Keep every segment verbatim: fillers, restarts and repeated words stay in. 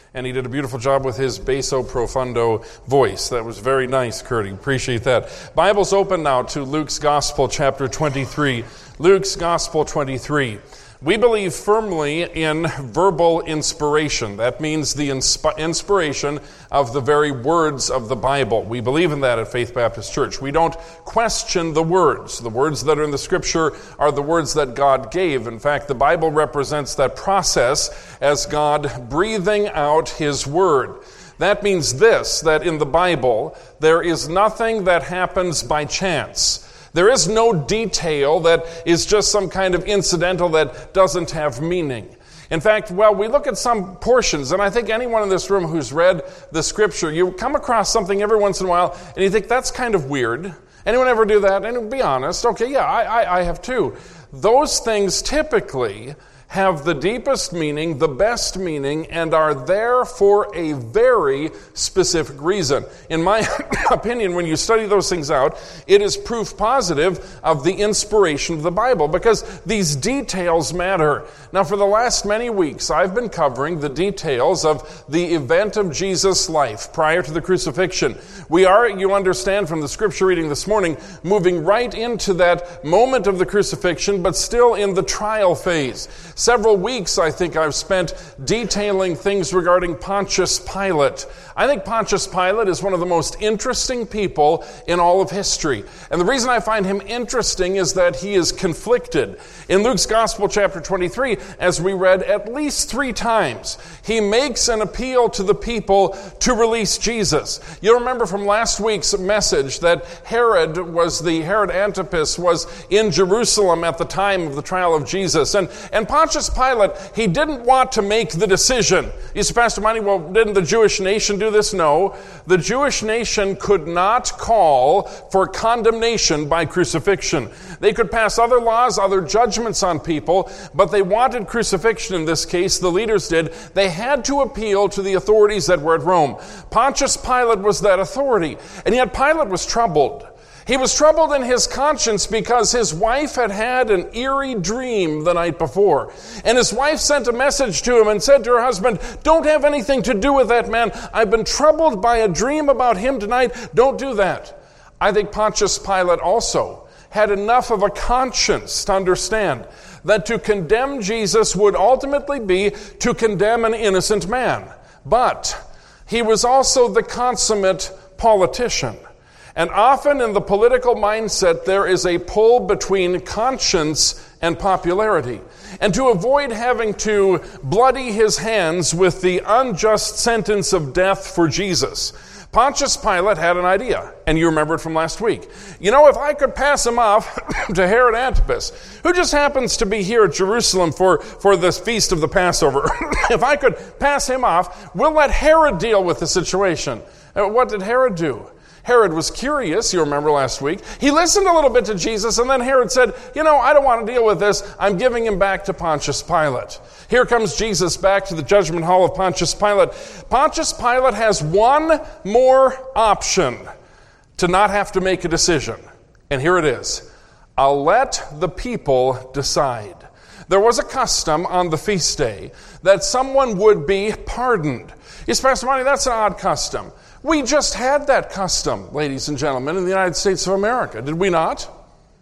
And he did a beautiful job with his basso profundo voice. That was very nice, Curdy. Appreciate that. Bible's open now to Luke's Gospel, chapter twenty-three. Luke's Gospel twenty-three. We believe firmly in verbal inspiration. That means the insp- inspiration of the very words of the Bible. We believe in that at Faith Baptist Church. We don't question the words. The words that are in the Scripture are the words that God gave. In fact, the Bible represents that process as God breathing out His Word. That means this, that in the Bible, there is nothing that happens by chance. There is no detail that is just some kind of incidental that doesn't have meaning. In fact, well, we look at some portions, and I think anyone in this room who's read the Scripture, you come across something every once in a while, and you think, that's kind of weird. Anyone ever do that? And be honest, okay, yeah, I, I, I have too. Those things typically have the deepest meaning, the best meaning, and are there for a very specific reason. In my opinion, when you study those things out, it is proof positive of the inspiration of the Bible, because these details matter. Now, for the last many weeks, I've been covering the details of the event of Jesus' life prior to the crucifixion. We are, you understand from the scripture reading this morning, moving right into that moment of the crucifixion, but still in the trial phase. Several weeks, I think, I've spent detailing things regarding Pontius Pilate. I think Pontius Pilate is one of the most interesting people in all of history. And the reason I find him interesting is that he is conflicted. In Luke's Gospel, chapter twenty-three, as we read at least three times, he makes an appeal to the people to release Jesus. You'll remember from last week's message that Herod was the, Herod Antipas was in Jerusalem at the time of the trial of Jesus. And, and Pontius Pilate, he didn't want to make the decision. You say, Pastor Monty, well, didn't the Jewish nation do this? No. The Jewish nation could not call for condemnation by crucifixion. They could pass other laws, other judgments on people, but they wanted crucifixion in this case. The leaders did. They had to appeal to the authorities that were at Rome. Pontius Pilate was that authority, and yet Pilate was troubled. He was troubled in his conscience because his wife had had an eerie dream the night before. And his wife sent a message to him and said to her husband, don't have anything to do with that man. I've been troubled by a dream about him tonight. Don't do that. I think Pontius Pilate also had enough of a conscience to understand that to condemn Jesus would ultimately be to condemn an innocent man. But he was also the consummate politician. And often in the political mindset, there is a pull between conscience and popularity. And to avoid having to bloody his hands with the unjust sentence of death for Jesus, Pontius Pilate had an idea, and you remember it from last week. You know, if I could pass him off to Herod Antipas, who just happens to be here at Jerusalem for, for this feast of the Passover, if I could pass him off, we'll let Herod deal with the situation. And what did Herod do? Herod was curious, you remember last week. He listened a little bit to Jesus, and then Herod said, you know, I don't want to deal with this. I'm giving him back to Pontius Pilate. Here comes Jesus back to the judgment hall of Pontius Pilate. Pontius Pilate has one more option to not have to make a decision. And here it is. I'll let the people decide. There was a custom on the feast day that someone would be pardoned. Yes, Pastor Monty, that's an odd custom. We just had that custom, ladies and gentlemen, in the United States of America. Did we not?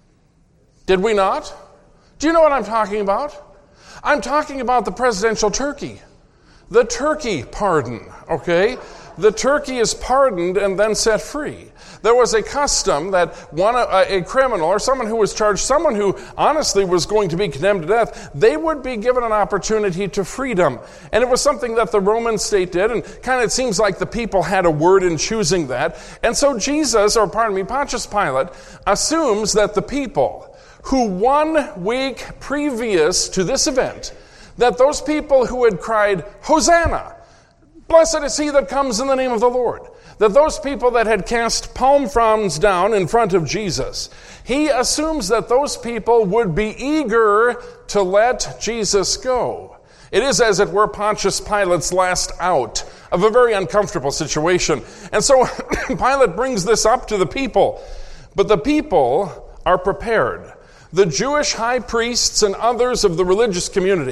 Did we not? Do you know what I'm talking about? I'm talking about the presidential turkey. The turkey pardon, okay? The turkey is pardoned and then set free. There was a custom that one a, a criminal or someone who was charged, someone who honestly was going to be condemned to death, they would be given an opportunity to freedom. And it was something that the Roman state did, and kind of it seems like the people had a word in choosing that. And so Jesus, or pardon me, Pontius Pilate, assumes that the people who one week previous to this event, that those people who had cried, Hosanna, blessed is he that comes in the name of the Lord, that those people that had cast palm fronds down in front of Jesus, he assumes that those people would be eager to let Jesus go. It is, as it were, Pontius Pilate's last out of a very uncomfortable situation. And so Pilate brings this up to the people, but the people are prepared. The Jewish high priests and others of the religious community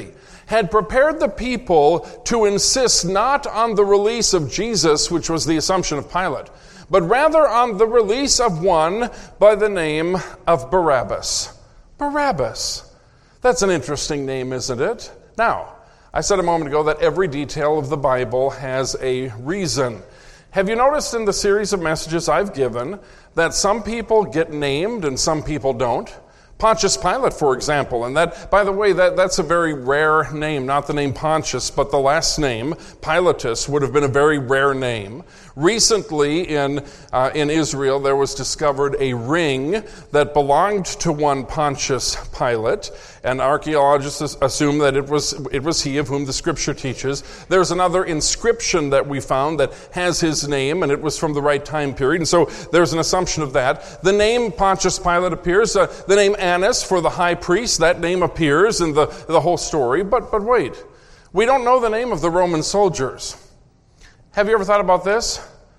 had prepared the people to insist not on the release of Jesus, which was the assumption of Pilate, but rather on the release of one by the name of Barabbas. Barabbas. That's an interesting name, isn't it? Now, I said a moment ago that every detail of the Bible has a reason. Have you noticed in the series of messages I've given that some people get named and some people don't? Pontius Pilate, for example, and that, by the way, that, that's a very rare name, not the name Pontius, but the last name, Pilatus, would have been a very rare name. Recently in uh, in Israel, there was discovered a ring that belonged to one Pontius Pilate, and archaeologists assume that it was it was he of whom the Scripture teaches. There's another inscription that we found that has his name, and it was from the right time period, and so there's an assumption of that. The name Pontius Pilate appears. Uh, the name Annas for the high priest, that name appears in the, the whole story. But but wait, we don't know the name of the Roman soldiers. Have you ever thought about this?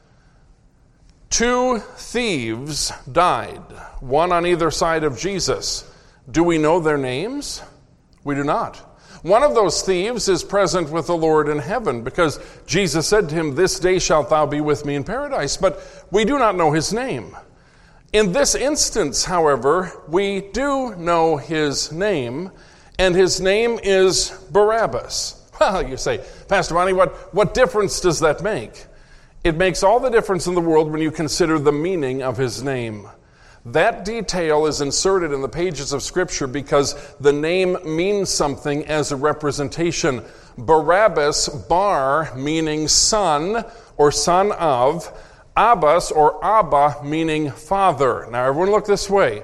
Two thieves died, one on either side of Jesus. Do we know their names? We do not. One of those thieves is present with the Lord in heaven because Jesus said to him, "This day shalt thou be with me in paradise." But we do not know his name. In this instance, however, we do know his name, and his name is Barabbas. Well, you say, Pastor Bonnie, what, what difference does that make? It makes all the difference in the world when you consider the meaning of his name. That detail is inserted in the pages of Scripture because the name means something as a representation. Barabbas, bar, meaning son or son of, Abbas or Abba, meaning father. Now everyone look this way.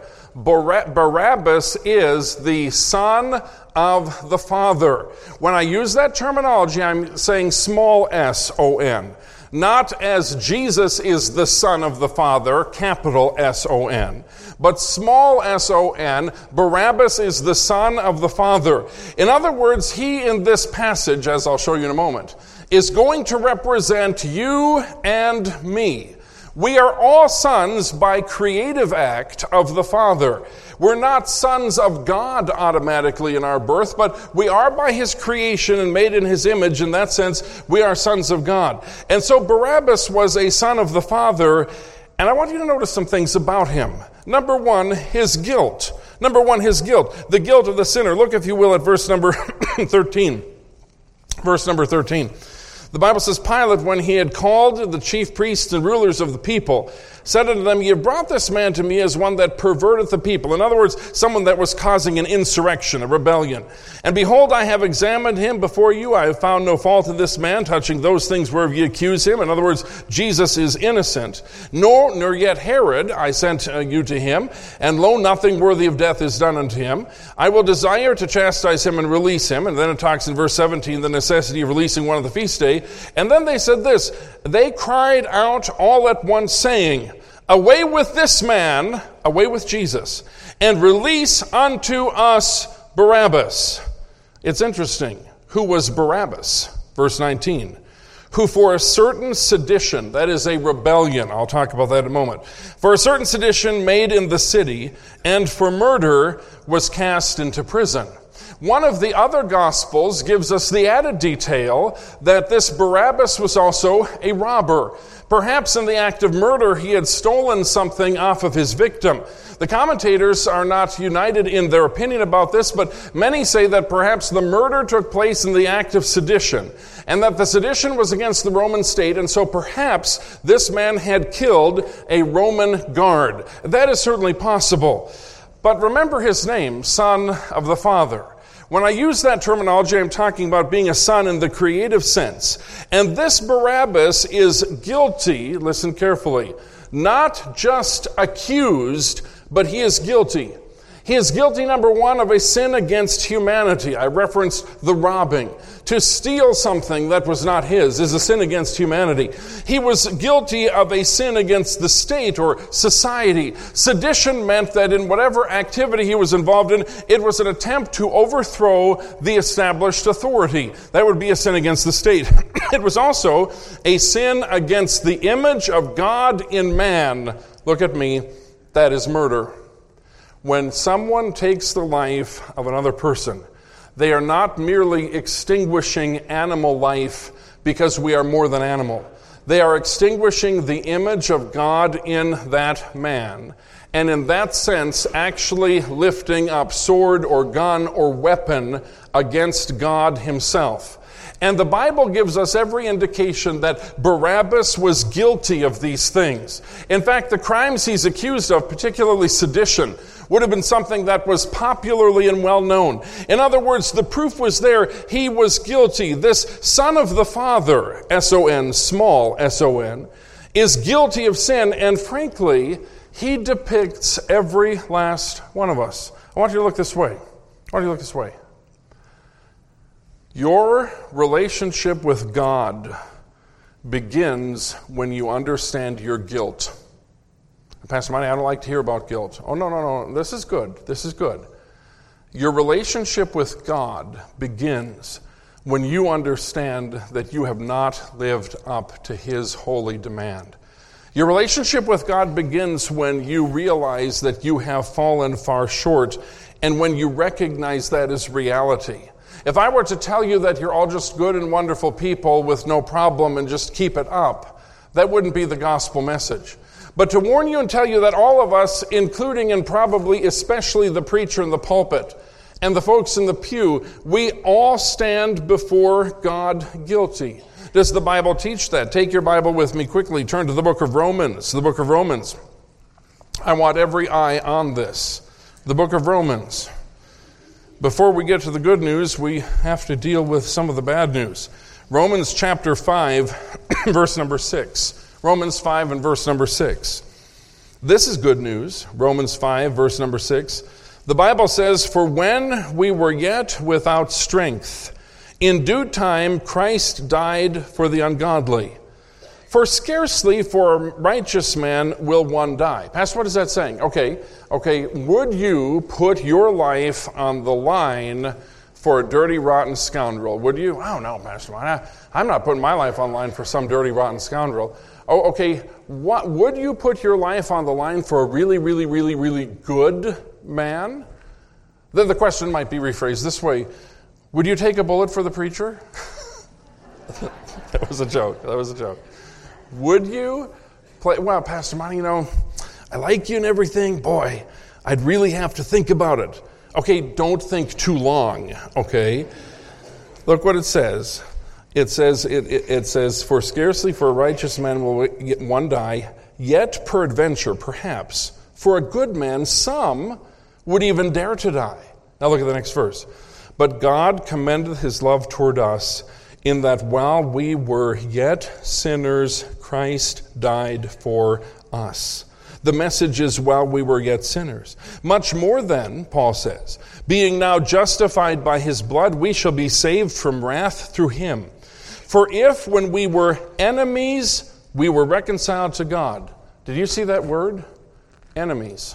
Barabbas is the son of the Father. When I use that terminology, I'm saying small s O N. Not as Jesus is the Son of the Father, capital S O N, but small s O N, Barabbas is the Son of the Father. In other words, he in this passage, as I'll show you in a moment, is going to represent you and me. We are all sons by creative act of the Father. We're not sons of God automatically in our birth, but we are by his creation and made in his image. In that sense, we are sons of God. And so Barabbas was a son of the Father, and I want you to notice some things about him. Number one, his guilt. Number one, his guilt. The guilt of the sinner. Look, if you will, at verse number thirteen. Verse number thirteen. The Bible says, Pilate, when he had called the chief priests and rulers of the people, said unto them, Ye have brought this man to me as one that perverteth the people. In other words, someone that was causing an insurrection, a rebellion. And behold, I have examined him before you. I have found no fault in this man touching those things whereof ye accuse him. In other words, Jesus is innocent. Nor, nor yet Herod, I sent uh, you to him. And lo, nothing worthy of death is done unto him. I will desire to chastise him and release him. And then it talks in verse seventeen, the necessity of releasing one of the feast day. And then they said this, they cried out all at once, saying, Away with this man, away with Jesus, and release unto us Barabbas. It's interesting. Who was Barabbas? Verse nineteen. Who for a certain sedition, that is a rebellion, I'll talk about that in a moment, for a certain sedition made in the city, and for murder was cast into prison. One of the other Gospels gives us the added detail that this Barabbas was also a robber. Perhaps in the act of murder, he had stolen something off of his victim. The commentators are not united in their opinion about this, but many say that perhaps the murder took place in the act of sedition, and that the sedition was against the Roman state, and so perhaps this man had killed a Roman guard. That is certainly possible. But remember his name, Son of the Father. When I use that terminology, I'm talking about being a son in the creative sense. And this Barabbas is guilty, listen carefully, not just accused, but he is guilty. He is guilty, number one, of a sin against humanity. I referenced the robbing. To steal something that was not his is a sin against humanity. He was guilty of a sin against the state or society. Sedition meant that in whatever activity he was involved in, it was an attempt to overthrow the established authority. That would be a sin against the state. It was also a sin against the image of God in man. Look at me. That is murder. When someone takes the life of another person, They are not merely extinguishing animal life because we are more than animal. They are extinguishing the image of God in that man, and in that sense actually lifting up sword or gun or weapon against God himself. And the Bible gives us every indication that Barabbas was guilty of these things. In fact, the crimes he's accused of, particularly sedition, would have been something that was popularly and well known. In other words, the proof was there. He was guilty. This son of the father, S O N, small S O N, is guilty of sin, and frankly, he depicts every last one of us. I want you to look this way. I want you to look this way. Your relationship with God begins when you understand your guilt. Pastor Monty, I don't like to hear about guilt. Oh, no, no, no. This is good. This is good. Your relationship with God begins when you understand that you have not lived up to his holy demand. Your relationship with God begins when you realize that you have fallen far short and when you recognize that as reality. If I were to tell you that you're all just good and wonderful people with no problem and just keep it up, that wouldn't be the gospel message. But to warn you and tell you that all of us, including and probably especially the preacher in the pulpit and the folks in the pew, we all stand before God guilty. Does the Bible teach that? Take your Bible with me quickly. Turn to the book of Romans. The book of Romans. I want every eye on this. The book of Romans. Before we get to the good news, we have to deal with some of the bad news. Romans chapter five, verse number six. Romans five and verse number six. This is good news. Romans five, verse number six. The Bible says, "For when we were yet without strength, in due time Christ died for the ungodly. For scarcely for a righteous man will one die." Pastor, what is that saying? Okay, okay, would you put your life on the line for a dirty, rotten scoundrel? Would you? Oh, no, Pastor, I, I'm not putting my life on the line for some dirty, rotten scoundrel. Oh, okay, what, would you put your life on the line for a really, really, really, really good man? Then the question might be rephrased this way. Would you take a bullet for the preacher? That was a joke. That was a joke. Would you play? Well, Pastor Monty, you know, I like you and everything. Boy, I'd really have to think about it. Okay, don't think too long, okay? Look what it says. It says, it, it, it says, "For scarcely for a righteous man will one die, yet peradventure, perhaps, for a good man some would even dare to die." Now look at the next verse. "But God commendeth his love toward us, in that while we were yet sinners, Christ died for us." The message is while we were yet sinners. "Much more then," Paul says, "being now justified by his blood, we shall be saved from wrath through him. For if when we were enemies, we were reconciled to God." Did you see that word? Enemies.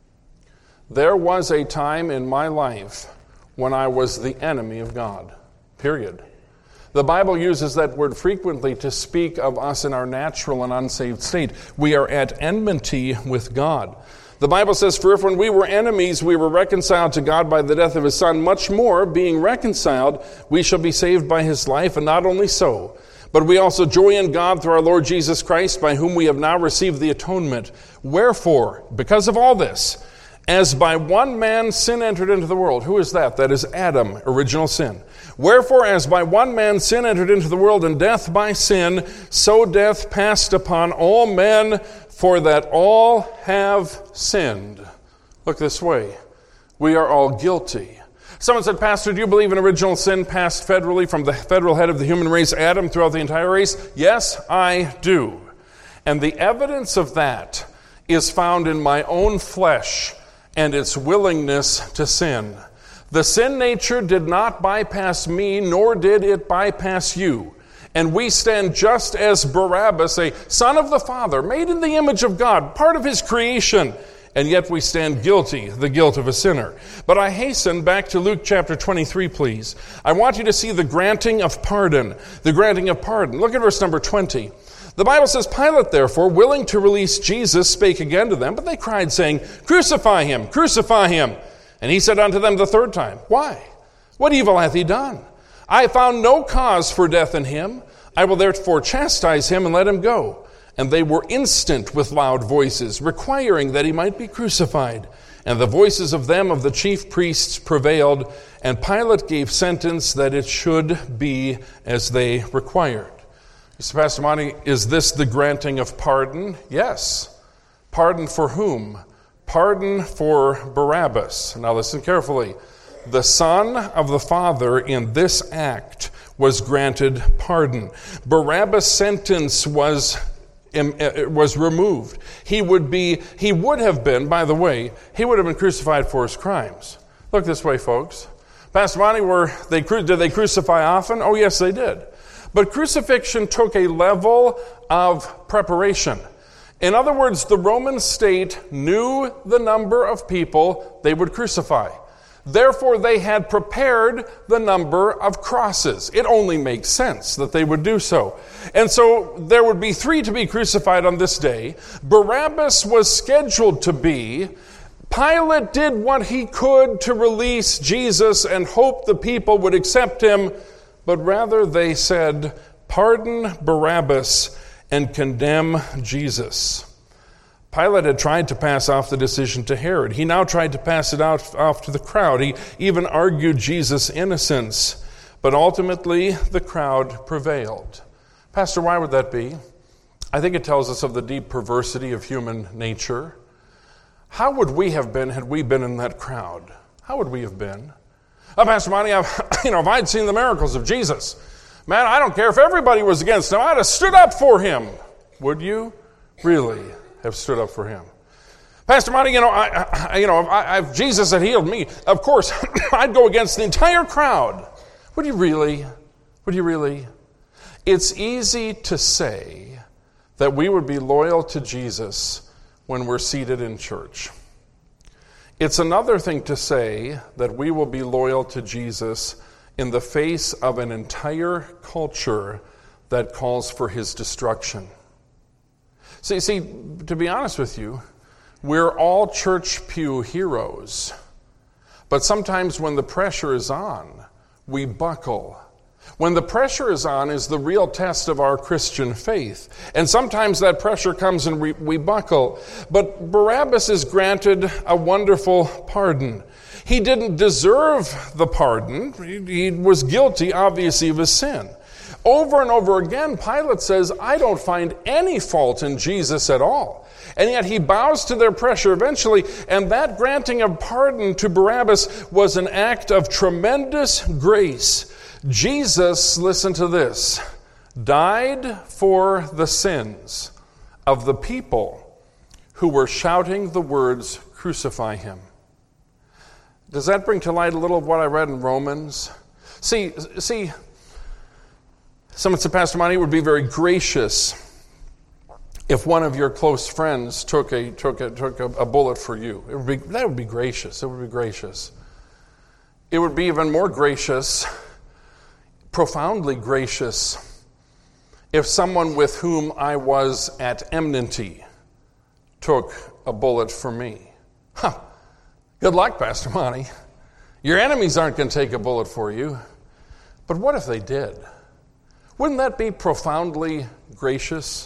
There was a time in my life when I was the enemy of God. Period. The Bible uses that word frequently to speak of us in our natural and unsaved state. We are at enmity with God. The Bible says, "For if when we were enemies, we were reconciled to God by the death of his Son, much more, being reconciled, we shall be saved by his life. And not only so, but we also joy in God through our Lord Jesus Christ, by whom we have now received the atonement. Wherefore, because of all this, as by one man sin entered into the world." Who is that? That is Adam, original sin. "Wherefore, as by one man sin entered into the world, and death by sin, so death passed upon all men, for that all have sinned." Look this way. We are all guilty. Someone said, "Pastor, do you believe in original sin passed federally from the federal head of the human race, Adam, throughout the entire race?" Yes, I do. And the evidence of that is found in my own flesh and its willingness to sin. The sin nature did not bypass me, nor did it bypass you. And we stand just as Barabbas, a son of the Father, made in the image of God, part of his creation, and yet we stand guilty, the guilt of a sinner. But I hasten back to Luke chapter twenty-three, please. I want you to see the granting of pardon. The granting of pardon. Look at verse number twenty. The Bible says, "Pilate, therefore, willing to release Jesus, spake again to them, but they cried, saying, Crucify him, crucify him. And he said unto them the third time, Why? What evil hath he done? I found no cause for death in him. I will therefore chastise him and let him go. And they were instant with loud voices, requiring that he might be crucified. And the voices of them of the chief priests prevailed, and Pilate gave sentence that it should be as they required. Mister Pastor Monty, is this the granting of pardon? Yes. Pardon for whom? Pardon for Barabbas. Now listen carefully. The Son of the Father in this act was granted pardon. Barabbas' sentence was was removed. He would be, he would have been, by the way, he would have been crucified for his crimes. Look this way, folks. Pastor Monty, were they, did they crucify often? Oh, yes, they did. But crucifixion took a level of preparation. In other words, the Roman state knew the number of people they would crucify. Therefore, they had prepared the number of crosses. It only makes sense that they would do so. And so there would be three to be crucified on this day. Barabbas was scheduled to be. Pilate did what he could to release Jesus and hoped the people would accept him. But rather they said, pardon Barabbas and condemn Jesus. Pilate had tried to pass off the decision to Herod. He now tried to pass it out off to the crowd. He even argued Jesus' innocence. But ultimately, the crowd prevailed. Pastor, why would that be? I think it tells us of the deep perversity of human nature. How would we have been had we been in that crowd? How would we have been? Oh, Pastor Monty, I've, you know, if I'd seen the miracles of Jesus, man, I don't care if everybody was against him. I'd have stood up for him. Would you really have stood up for him? Pastor Monty, you know, I, I, you know, if, I, if Jesus had healed me, of course, I'd go against the entire crowd. Would you really? Would you really? It's easy to say that we would be loyal to Jesus when we're seated in church. It's another thing to say that we will be loyal to Jesus in the face of an entire culture that calls for his destruction. See, see, to be honest with you, we're all church pew heroes. But sometimes when the pressure is on, we buckle. When the pressure is on is the real test of our Christian faith. And sometimes that pressure comes and we, we buckle. But Barabbas is granted a wonderful pardon. He didn't deserve the pardon. He, he was guilty, obviously, of his sin. Over and over again, Pilate says, I don't find any fault in Jesus at all. And yet he bows to their pressure eventually, and that granting of pardon to Barabbas was an act of tremendous grace. Jesus, listen to this, died for the sins of the people who were shouting the words, crucify him. Does that bring to light a little of what I read in Romans? See, see, someone said, Pastor Monty, it would be very gracious if one of your close friends took a took a took a, a bullet for you. It would be that would be gracious. It would be gracious. It would be even more gracious, profoundly gracious, if someone with whom I was at enmity took a bullet for me. Huh. Good luck, Pastor Monty. Your enemies aren't going to take a bullet for you. But what if they did? Wouldn't that be profoundly gracious?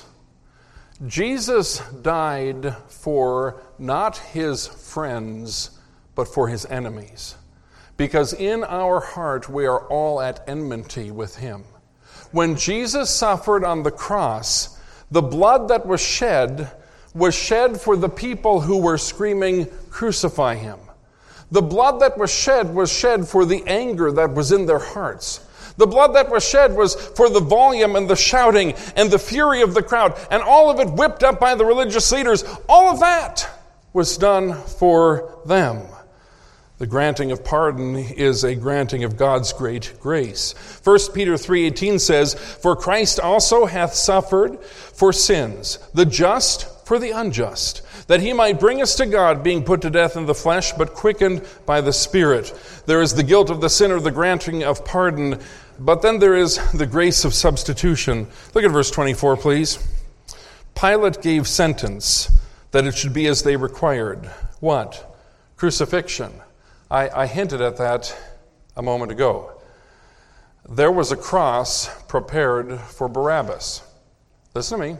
Jesus died for not his friends, but for his enemies. Because in our heart, we are all at enmity with him. When Jesus suffered on the cross, the blood that was shed was shed for the people who were screaming, crucify him. The blood that was shed was shed for the anger that was in their hearts. The blood that was shed was for the volume and the shouting and the fury of the crowd, and all of it whipped up by the religious leaders. All of that was done for them. The granting of pardon is a granting of God's great grace. First Peter three eighteen says, for Christ also hath suffered for sins, the just for the unjust, that he might bring us to God, being put to death in the flesh, but quickened by the Spirit. There is the guilt of the sinner, the granting of pardon, but then there is the grace of substitution. Look at verse twenty-four, please. Pilate gave sentence that it should be as they required. What? Crucifixion. I, I hinted at that a moment ago. There was a cross prepared for Barabbas. Listen to me.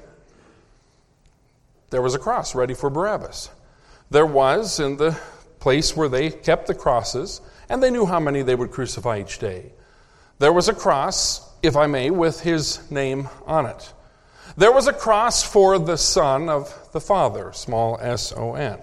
There was a cross ready for Barabbas. There was in the place where they kept the crosses, and they knew how many they would crucify each day. There was a cross, if I may, with his name on it. There was a cross for the Son of the Father, small s O n.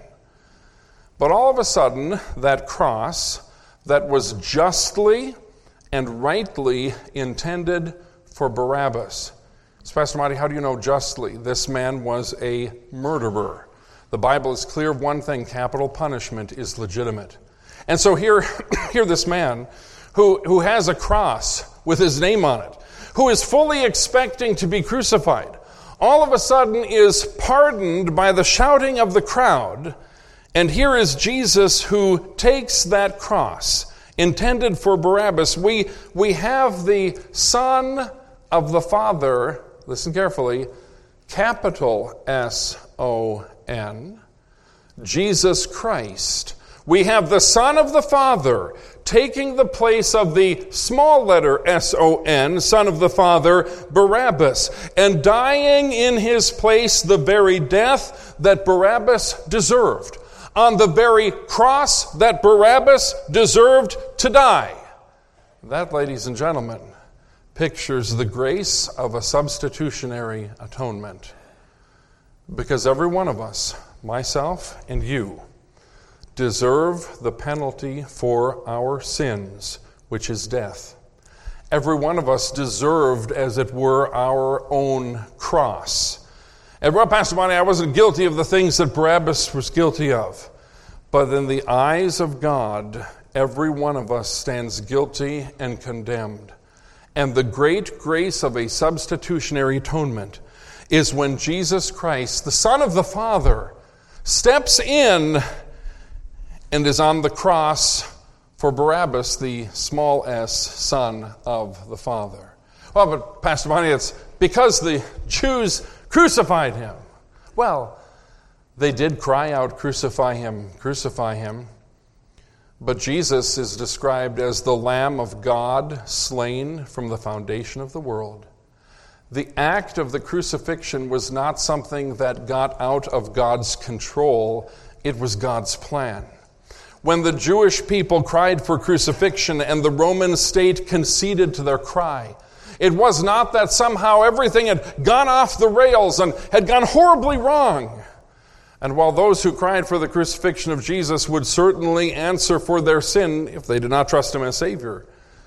But all of a sudden, that cross that was justly and rightly intended for Barabbas. So, Pastor Marty, how do you know justly? This man was a murderer. The Bible is clear of one thing: capital punishment is legitimate. And so here, here this man who, who has a cross with his name on it, who is fully expecting to be crucified, all of a sudden is pardoned by the shouting of the crowd. And here is Jesus who takes that cross intended for Barabbas. We, we have the Son of the Father, listen carefully, capital S O N, Jesus Christ. We have the Son of the Father taking the place of the small letter S O N, Son of the Father, Barabbas, and dying in his place the very death that Barabbas deserved, on the very cross that Barabbas deserved to die. That, ladies and gentlemen, pictures the grace of a substitutionary atonement. Because every one of us, myself and you, deserve the penalty for our sins, which is death. Every one of us deserved, as it were, our own cross. And well, Pastor Bonnie, I wasn't guilty of the things that Barabbas was guilty of. But in the eyes of God, every one of us stands guilty and condemned. And the great grace of a substitutionary atonement is when Jesus Christ, the Son of the Father, steps in and is on the cross for Barabbas, the small s Son of the Father. Well, but Pastor Bonnie, it's because the Jews crucified him. Well, they did cry out, "Crucify him, crucify him." But Jesus is described as the Lamb of God slain from the foundation of the world. The act of the crucifixion was not something that got out of God's control. It was God's plan. When the Jewish people cried for crucifixion and the Roman state conceded to their cry, it was not that somehow everything had gone off the rails and had gone horribly wrong. And while those who cried for the crucifixion of Jesus would certainly answer for their sin if they did not trust him as Savior,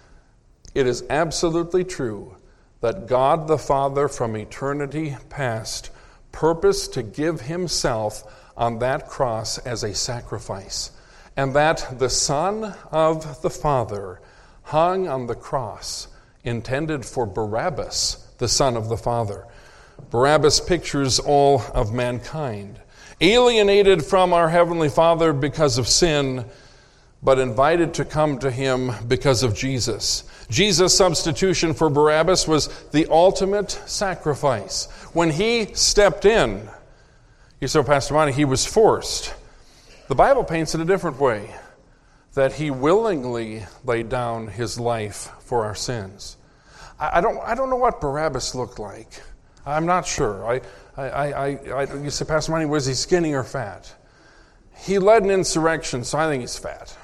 it is absolutely true that God the Father from eternity past purposed to give himself on that cross as a sacrifice, and that the Son of the Father hung on the cross intended for Barabbas, the Son of the Father. Barabbas pictures all of mankind, alienated from our Heavenly Father because of sin, but invited to come to him because of Jesus. Jesus' substitution for Barabbas was the ultimate sacrifice. When he stepped in, you say, Pastor Monty, he was forced. The Bible paints it a different way, that he willingly laid down his life for our sins. I, I don't I don't know what Barabbas looked like. I'm not sure. I, I, I, I, you say, Pastor Monty, was he skinny or fat? He led an insurrection, so I think he's fat.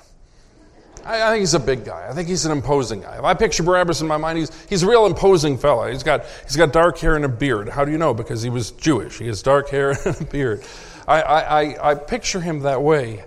I, I think he's a big guy. I think he's an imposing guy. If I picture Barabbas in my mind, he's he's a real imposing fella. He's got he's got dark hair and a beard. How do you know? Because he was Jewish. He has dark hair and a beard. I, I, I picture him that way.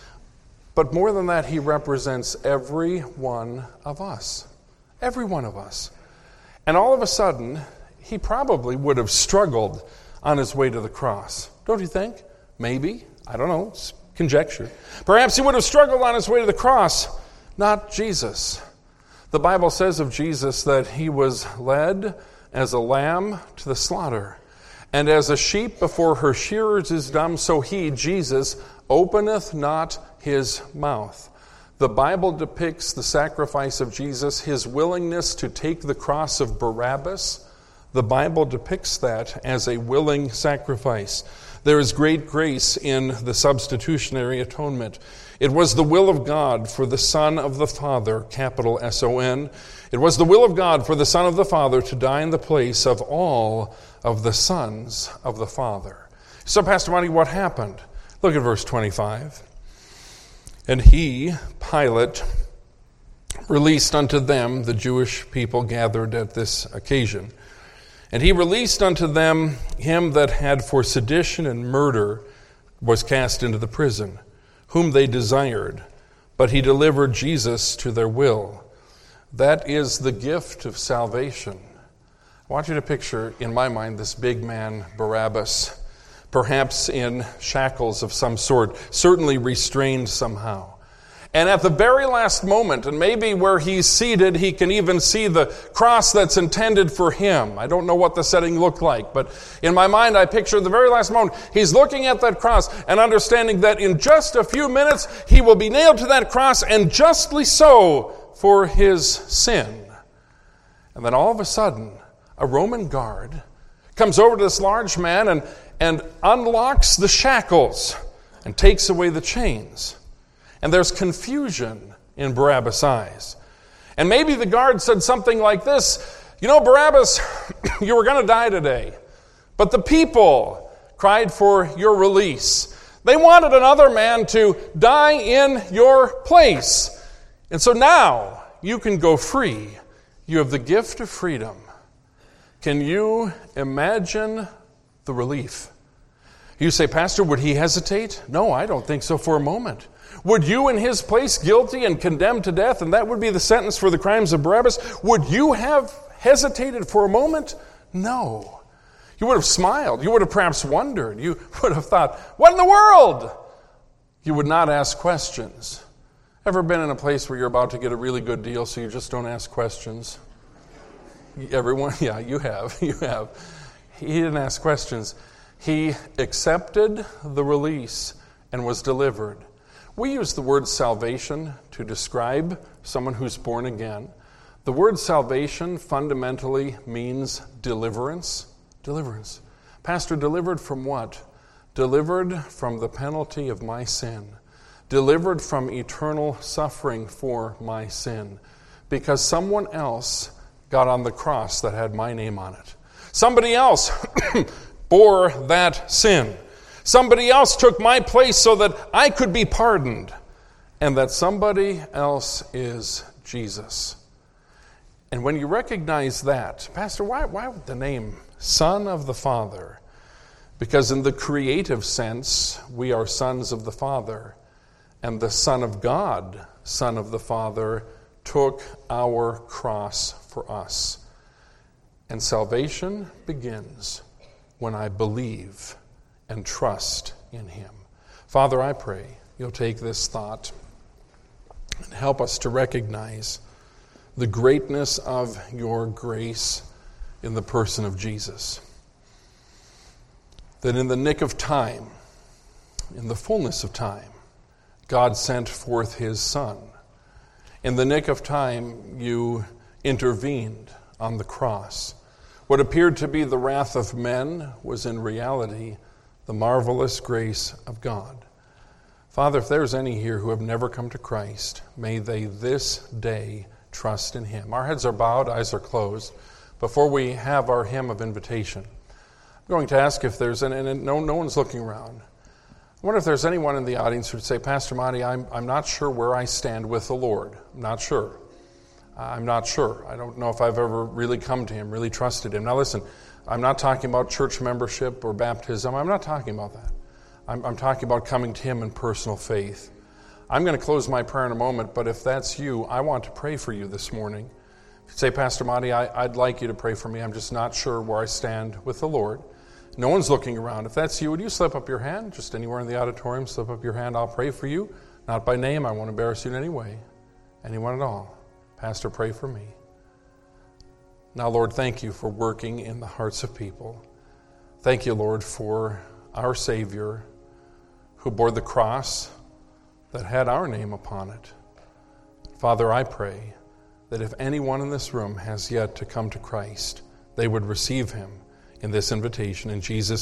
But more than that, he represents every one of us. Every one of us. And all of a sudden, he probably would have struggled on his way to the cross. Don't you think? Maybe. I don't know. It's conjecture. Perhaps he would have struggled on his way to the cross. Not Jesus. The Bible says of Jesus that he was led as a lamb to the slaughter. And as a sheep before her shearers is dumb, so he, Jesus, openeth not his mouth. The Bible depicts the sacrifice of Jesus, his willingness to take the cross of Barabbas. The Bible depicts that as a willing sacrifice. There is great grace in the substitutionary atonement. It was the will of God for the Son of the Father, capital S O N. It was the will of God for the Son of the Father to die in the place of all of the sons of the Father. So, Pastor Monty, what happened? Look at verse twenty-five. And he, Pilate, released unto them, the Jewish people gathered at this occasion, and he released unto them him that had for sedition and murder was cast into the prison, whom they desired, but he delivered Jesus to their will. That is the gift of salvation. I want you to picture, in my mind, this big man, Barabbas, perhaps in shackles of some sort, certainly restrained somehow. And at the very last moment, and maybe where he's seated, he can even see the cross that's intended for him. I don't know what the setting looked like, but in my mind, I picture the very last moment, he's looking at that cross and understanding that in just a few minutes, he will be nailed to that cross, and justly so, for his sin. And then all of a sudden, a Roman guard comes over to this large man and, and unlocks the shackles and takes away the chains. And there's confusion in Barabbas' eyes. And maybe the guard said something like this, you know, Barabbas, you were going to die today, but the people cried for your release. They wanted another man to die in your place. And so now you can go free. You have the gift of freedom. Can you imagine the relief? You say, Pastor, would he hesitate? No, I don't think so for a moment. Would you in his place, guilty and condemned to death, and that would be the sentence for the crimes of Barabbas, would you have hesitated for a moment? No. You would have smiled. You would have perhaps wondered. You would have thought, what in the world? You would not ask questions. Ever been in a place where you're about to get a really good deal, so you just don't ask questions? Everyone, yeah, you have. You have. He didn't ask questions. He accepted the release and was delivered. We use the word salvation to describe someone who's born again. The word salvation fundamentally means deliverance. Deliverance. Pastor, delivered from what? Delivered from the penalty of my sin. Delivered from eternal suffering for my sin. Because someone else got on the cross that had my name on it. Somebody else bore that sin. Somebody else took my place so that I could be pardoned. And that somebody else is Jesus. And when you recognize that, Pastor, why, why the name Son of the Father? Because in the creative sense, we are sons of the Father. And the Son of God, Son of the Father, took our cross for us. And salvation begins when I believe and trust in him. Father, I pray you'll take this thought and help us to recognize the greatness of your grace in the person of Jesus. That in the nick of time, in the fullness of time, God sent forth his Son. In the nick of time, you intervened on the cross. What appeared to be the wrath of men was in reality the marvelous grace of God. Father, if there's any here who have never come to Christ, may they this day trust in him. Our heads are bowed, eyes are closed. Before we have our hymn of invitation, I'm going to ask if there's, and, and no, no one's looking around. I wonder if there's anyone in the audience who would say, Pastor Monty, I'm, I'm not sure where I stand with the Lord. I'm not sure. I'm not sure. I don't know if I've ever really come to him, really trusted him. Now listen, I'm not talking about church membership or baptism. I'm not talking about that. I'm, I'm talking about coming to him in personal faith. I'm going to close my prayer in a moment, but if that's you, I want to pray for you this morning. If you say, Pastor Monty, I, I'd like you to pray for me. I'm just not sure where I stand with the Lord. No one's looking around. If that's you, would you slip up your hand? Just anywhere in the auditorium, slip up your hand. I'll pray for you. Not by name. I won't embarrass you in any way. Anyone at all. Pastor, pray for me. Now, Lord, thank you for working in the hearts of people. Thank you, Lord, for our Savior who bore the cross that had our name upon it. Father, I pray that if anyone in this room has yet to come to Christ, they would receive him in this invitation. In Jesus'